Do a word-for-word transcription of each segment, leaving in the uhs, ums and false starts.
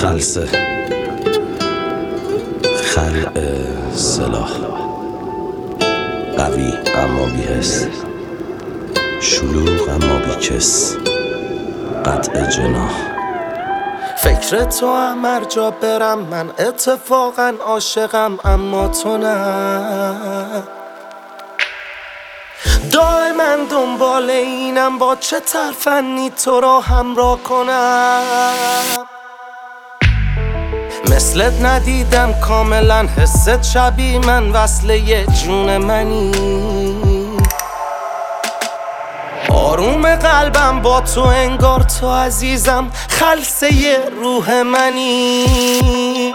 خلسه خلع سلاح، قوی اما بی‌حس، شلوغ اما بی‌کس، قطع جناح. فکر تو هم هر جا برم، من اتفاقا عاشقم اما تو نه. دائما دنبال اینم با چه ترفنی تو را همراه کنم. مثلت ندیدم کاملا، حست شبیه من، وصله جون منی. آروم قلبم با تو انگار تو عزیزم، خلسه روح منی.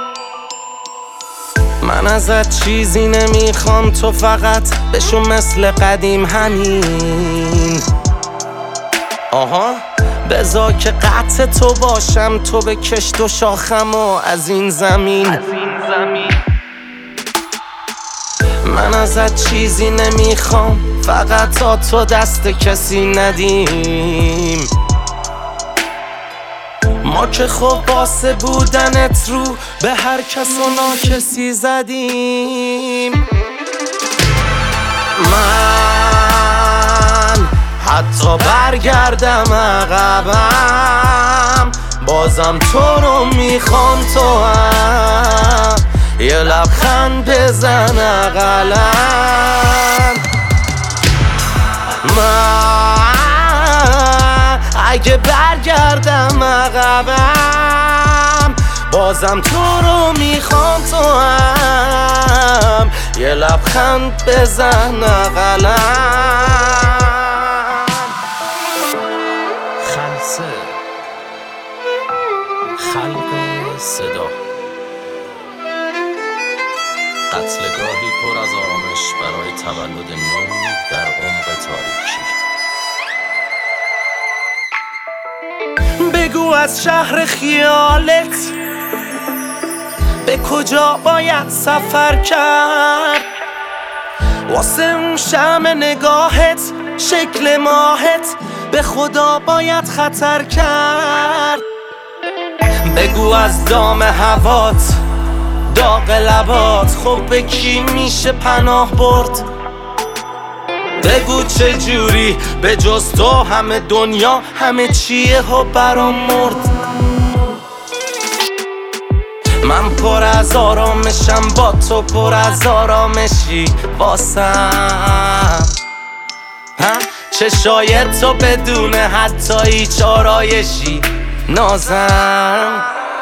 من ازت چیزی نمیخوام، تو فقط بشو مثل قدیم همین. آها بذار که قطع تو باشم، تو به کشت و شاخم و از این زمین, از این زمین. من ازت چیزی نمیخوام، فقط تا تو دست کسی ندیم. ما که خب واسه بودنت رو به هر کس و ناکسی زدیم. من حتی برگردم عقبم، بازم تو رو میخوام، تو هم یه لبخند بزن اقلن. من اگه برگردم عقبم، بازم تو رو میخوام، تو هم یه لبخند بزن اقلن. خلسه خلق صدا، قتلگاهی پر از آرامش برای تولد نور در عمق تاریکی. بگو از شهر خیالت به کجا باید سفر کرد، واسه اون شمع نگاهت، شکل ماهت، به خدا باید خطر کرد. بگو از دام هوات، داغ لبات، خب به کی میشه پناه برد. بگو چه جوری به جز تو همه دنیا همه چیه ها برام مرد. من پر از آرامشم، با تو پر از آرامشی واسم. چشای تو بدون حتی هیچ آرایشی نازم.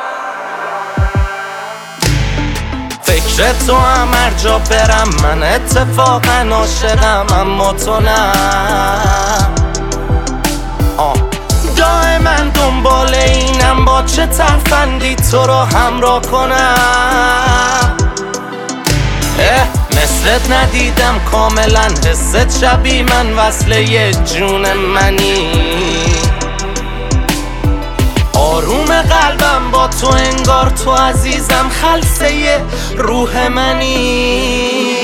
فکر تو هم هر جا برم، من اتفاقا عاشقم اما تو نه. آه دائما دنبال اینم با چه ترفندی تو رو همراه کنم. اه مثلت ندیدم کاملا، حست شبیه من، وصله جون منی. آروم قلبم با تو انگار تو عزیزم، خلسه روح منی.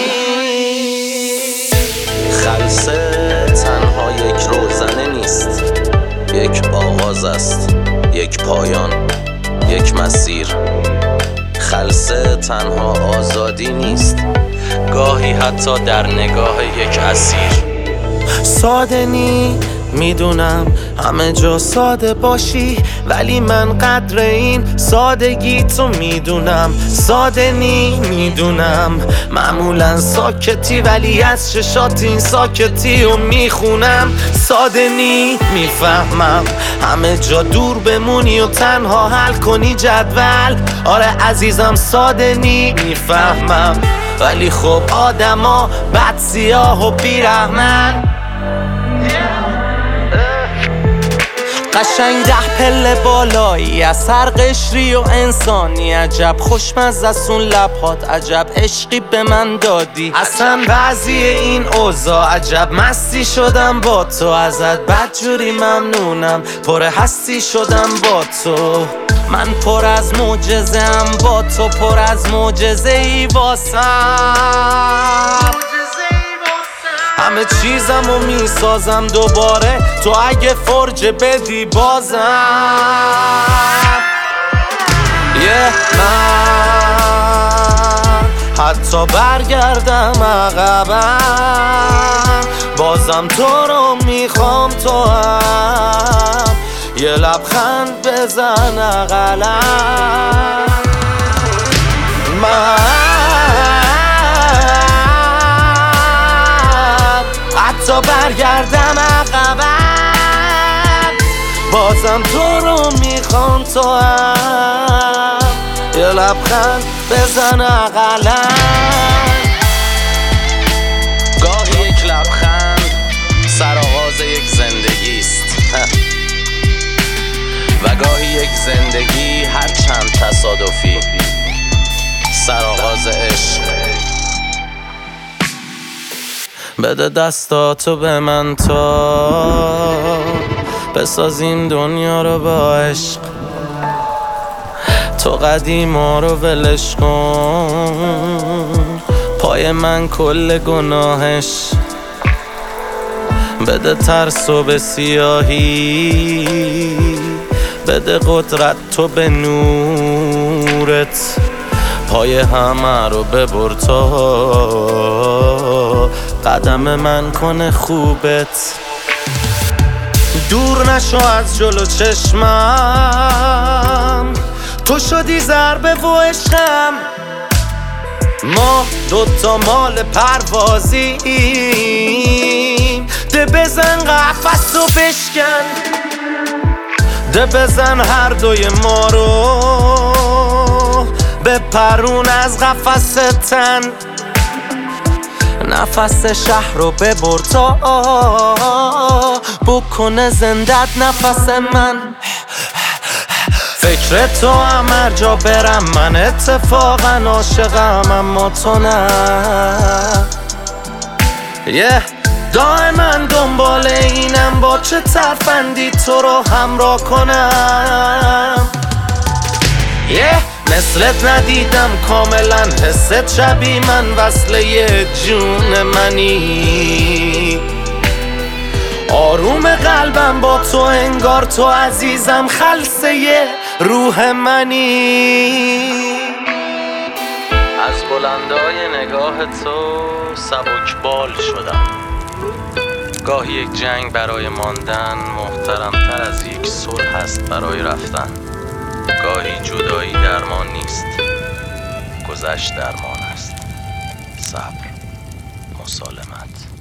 خلسه تنها یک روزنه نیست، یک آغاز است، یک پایان، یک مسیر. خلسه تنها آزادی نیست، گاهی حتی در نگاه یک اسیر. ساده نی میدونم همه جا ساده باشی، ولی من قدر این سادگی تو میدونم. ساده نی میدونم معمولا ساکتی، ولی از چشات این ساکتی رو میخونم. ساده نی میفهمم همه جا دور بمونی و تنها حل کنی جدول. آره عزیزم ساده نی میفهمم، ولی خب آدما بد سیاه و بیرحمن. قشنگ ده پله بالایی از هر قشری و انسانی، عجب خوشمزه است اون لبهات، عجب عشقی به من دادی. اصلا بعضی این اوضاع عجب مستی شدم با تو، ازت بدجوری ممنونم، پر هستی شدم با تو. من پر از معجزه‌ام با تو، پر از معجزه ای واسم. همه چیزم رو میسازم دوباره، تو اگه فرجه بدی بازم. من حتی برگردم عقبم بازم تو رو میخوام، تو هم یه لبخند بزن اقلم. من حتی برگردم عقبم بازم تو رو میخوام، تو هم یه لبخند بزن اقلم. گاهی یک لبخند سرآغاز یک زندگی است و گاهی یک زندگی هر چند تصادفی سرآغاز عشق. بده دستاتو به من تا بسازیم دنیا رو با عشق، تو قدیما رو ولش کن، پای من کل گناهش. بده ترسو به سیاهی، بده قدرت تو به نورت، پای همه رو ببر تا قدم من کنه خوبت. دور نشو از جلو چشمم، تو شدی ضربه و عشقم، ما دوتا مال پروازیم. ده بزن قفس و بشکن، ده بزن هر دوی ما رو بپرون از قفس تن، نفس شهر رو ببر تا بکنه زندت نفس من. فکر تو هم هر جا برم من اتفاقا عاشقم، اما تو نه. yeah. دائما دنبال اینم با چه ترفندی تو رو همراه کنم. yeah. مثلت ندیدم کاملا، حست شبیه من، وصله جون منی. آروم قلبم با تو انگار تو عزیزم، خلسه روح منی. از بلندای نگاه تو سبکبال شدم. گاهی یک جنگ برای ماندن محترمتر از یک صلح است برای رفتن. گاهی جدایی درمان نیست، گذشت درمان است. صبر، مسالمت.